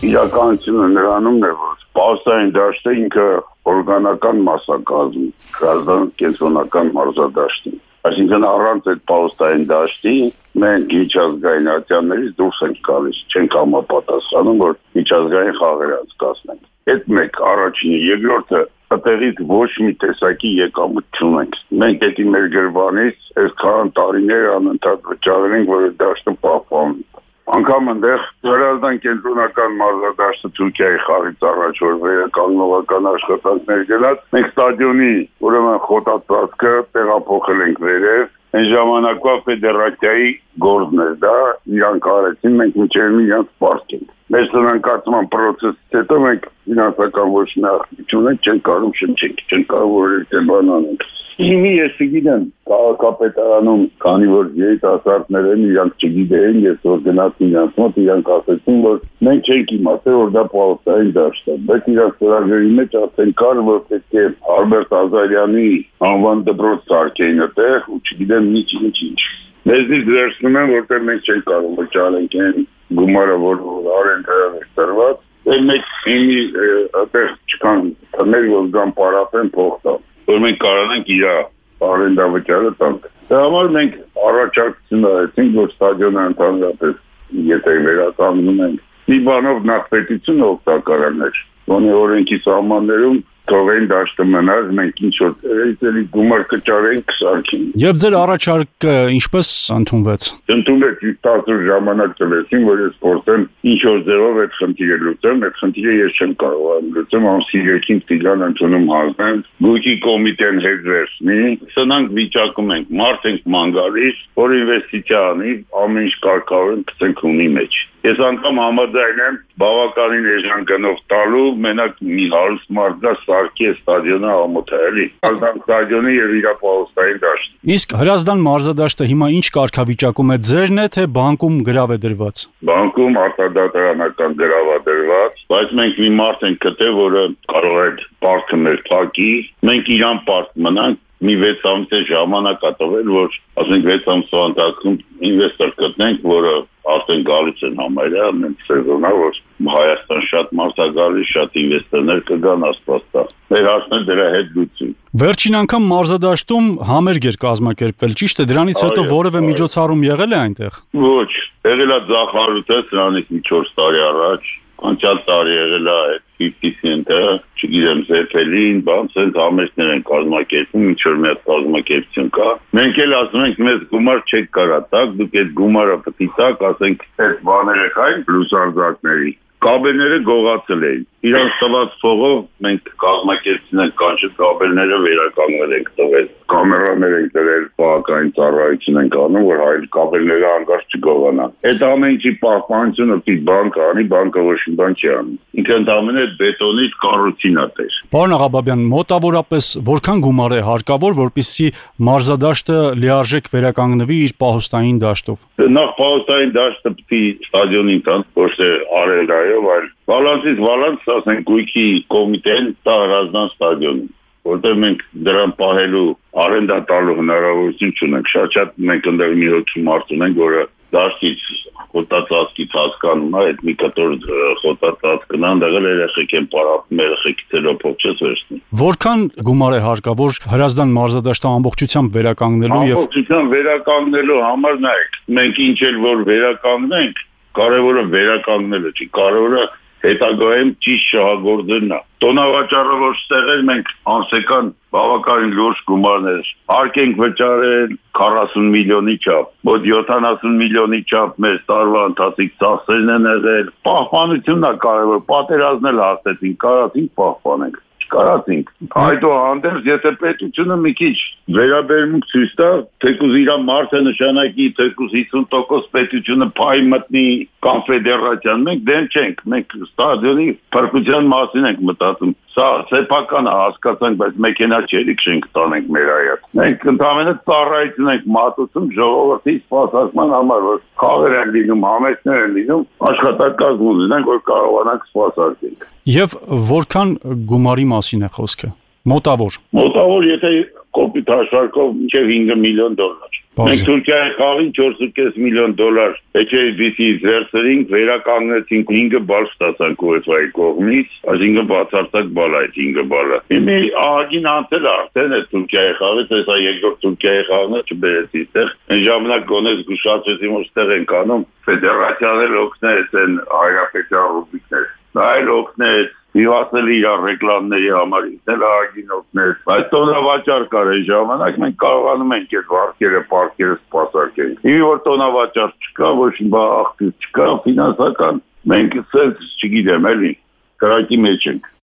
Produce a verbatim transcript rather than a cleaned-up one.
Իրականությունը նրանում է, որ պահոստային դաշտը ինքը օրգանական մասնակազմ, հրազդան կենտրոնական մարզադաշտին։ Այսինքն առանց այդ պահոստային դաշտի մենք միջազգային ատյաններից դուրս ենք գալիս, չենք համապատասխանում, որ միջազգային խաղեր անցկացնենք։ Այդ մեկ առաջինը, երկրորդը այդտեղից ոչ մի տեսակի եկամուտ չունենք։ Մենք դա մեր գրվանից այսքան տարիներ անընդհատ վճարել ենք, որ դաշտը պահպանվի։ Անգամ այնտեղ հրազդան կենտրոնական մարզադաշտը Թուրքիայի խաղից առաջ որ վերականգնողական աշխատանքներ գնաց, մենք ստադիոնի ուրեմն խոտածածկը տեղափոխել ենք վերև, այն ժամանակվա ֆեդերացիայի գործն էր դա, իրանք արեցին, մենք մինչև իրանք պարտքենք։ Մեր տնանկացման պրոցեսից հետո մենք ֆինանսական ոչ մի աղբյուր չունենք, չենք կարող շնչենք, չենք կարող որևէ բան անենք։ Իմի ես չգիտեմ, քաղաքապետարանում, քանի որ երիտասարդներ են, իրանք չգիտեին, ես որ գնացի իրանք մոտ, իրանք ասեցին, որ մենք չենք իմացել, որ դա պահոստային դաշտ է, բայց իրանք ծրագրերի մեջ ասեն կար, որ պետք է Ալբերտ Ազարյանի անվան դպրոց սարքեին այդտեղ, ու չգիտեմ ինչ-ինչ ինչ։ Մեզնից վերցնում են, որտեղ մենք չենք կարող վճարենք այն գումարը, որ արենդայով է տրված, դե մենք իմի այդտեղ չկան թներ, որ գան պարապեն փող տան, որ մենք կարողանանք իր արենդա վճարը տանք։ Դա համար մենք առաջարկություն արեցինք, որ ստադիոնը ընդհանրապես եթե վերականգնում ենք մի բանով նախ պետությունը օգտակարաններ, որի օրենքի սահմաններում թողեն դաշտը մնար, մենք ինչ-որ էլի գումար կճարենք սարքին։ Եվ ձեր առաջարկը ինչպես ընդունվեց։ Ընդունվեց տասը ժամանակ տվեցին, որ ես փորձեմ ինչ-որ ձևով այդ խնդիրը լուծեմ, այդ խնդիրը ես չեմ կարող լուծեմ, ամսի երկին տիգան ընդունում հանձնեմ, գույքի կոմիտեն հետ վերցնի, սնանք վիճակում ենք, մարդ ենք ման գալիս, որ ինվեստիցիա անի, ամեն ինչ կարգավորենք գցենք ունի մեջ։ Ես անգամ համաձայն եմ բավականին էժան գնով տալու, մենակ մի հարուստ մարդ գա սարքի ստադիոնը ամոթ է, էլի։ Հրազդան ստադիոնը եւ իր պահոստային դաշտը։ Իսկ Հրազդան մարզադաշտը հիմա ինչ կարգավիճակում է, ձերն է թե բանկում գրավ է դրված։ Բանկում արտադատարանական գրավ է դրված, բայց մենք մի մարդ ենք գտել, որը կարող է պարտքը մեր փակի, մենք իրան պարտ մնանք։ Մի վեց ամսի ժամանակ է տվել, որ ասենք վեց ամսվա ընթացքում ինվեստոր գտնենք, որը արդեն գալիս են համարյա, մենք սեզոնա, որ Հայաստան շատ մարդ է գալիս, շատ ինվեստորներ կգան աստվածտա։ Մեր հարցն է դրա հետ լուծում։ Վերջին անգամ մարզադաշտում համերգ էր կազմակերպվել, ճիշտ է, դրանից հետո որևէ միջոցառում եղել է այնտեղ։ Ոչ, եղել է ձախարութը, սրանից մի չորս տարի առաջ, անցյալ տարի եղել է այդ fifty cent-ը, չգիտեմ, Զեփելին, բան, ցենց համերգներ են կազմակերպում, ինչ որ մի հատ կազմակերպություն կա։ Մենք էլ ասում ենք, մեզ գումար չեք կարա տակ, դուք այդ գումարը պետք է տակ, ասենք, այդ բաները կային լուսարձակների։ Կաբելները գողացել էին։ Իրանց տված փողով մենք կազմակերպեցին ենք կանչել կաբելները վերականգնել ենք տվել։ Կամերաներ ենք դրել, բակային ծառայություն ենք անում, որ այլ կաբելները անկարծ չգողանան։ Այդ ամեն ինչի պահպանությունը պիտի բանկը անի, բանկը ոչ մի բան չի անում։ Ինքը ընդամենը բետոնից կառուցին է տեր։ Պարոն Աղաբաբյան, մոտավորապես որքան գումար է հարկավոր, որպեսզի մարզադաշտը լիարժեք վերականգնվի իր պահոստային դաշտով։ Նախ պահոստային դաշտը պիտի ստադիոնին տան, ոչ թե արելայով, այլ Վալանսից Վալանս, ասենք, գույքի կոմիտեն տա Հրազդան ստադիոնին, որտեղ մենք դրան պահելու արենդա տալու հնարավորություն չունենք, շատ-շատ մենք ընդեղ մի հոգի մարդ ունենք, որը դաշտից խոտածածկից հասկանում է, այդ մի կտոր խոտածածկն անդեղ էլ երեխեք են պարապում, երեխեքի ծերոպով չես վերցնում։ Որքան գումար է հարկավոր Հրազդան մարզադաշտը ամբողջությամբ վերականգնելու եւ ամբողջությամբ վերականգնելու համար նայեք, մենք ինչ էլ որ վերականգնենք, կարևորը վերականգնելը չի, կարևորը հետագայում ճիշտ շահագործելն է։ Տոնավաճառը որ ստեղել մենք անսեկան բավականին լուրջ գումարներ, հարկ ենք վճարել քառասուն միլիոնի չափ, մոտ յոթանասուն միլիոնի չափ մեր տարվա ընթացիկ ծախսերն են եղել, պահպանությունն է կարևոր, պատերազմնել հասեցինք, կարացինք պահպանենք, չկարացինք։ Այդուհանդերձ եթե պետությունը մի քիչ վերաբերմունք ցույց տա, թեկուզ իր մարդը նշանակի, թեկուզ հիսուն տոկոս պետությունը փայ մտնի կոնֆեդերացիան, մենք դեմ չենք, մենք ստադիոնի փրկության մասին ենք մտածում։ Սա սեփական է, հասկացանք, բայց մեքենա չերիք չենք տանենք մեր հայտ։ Մենք ընդհանրապես ծառայություն ենք մատուցում ժողովրդի սպասարկման համար, որ խաղեր են լինում, համերգներ են լինում, աշխատակազմ ունենանք, որ կարողանանք սպասարկենք։ Եվ որքան գումարի մասին է խոսքը։ Մոտավոր։ Մոտավոր, եթե կոպիտ հաշվարկով մինչև հինգ միլիոն դոլար։ Մենք Թուրքիայի խաղին չորս ու կես միլիոն դոլար Էչ Էյ Բի Սի-ից վերցրինք, վերականգնեցինք հինգ բալ ստացանք UEFA-ի կողմից, այսինքն բացարձակ բալ այդ հինգ բալը։ Հիմա ահագին անցել արդեն է Թուրքիայի խաղից, հեսա երկրորդ Թուրքիայի խաղն է չբերեցի այդտեղ։ Այն ժամանակ գոնե զգուշացրեցի, որ այդտեղ ենք անում, ֆեդերացիան էլ օգնեց այն հայրապետական ռուբլիկներ։ Դա էլ օգնեց Հիվասել իր ռեկլամների համար ինքնել ահագին օգնեց, բայց տոնավաճառ կար այն ժամանակ, մենք կարողանում ենք այդ վարկերը, պարկերը սպասարկենք։ Հիմա որ տոնավաճառ չկա, ոչ մի բան աղբյուր չկա, ֆինանսական, մենք սենց չգիտեմ էլի, կրակի մեջ ենք։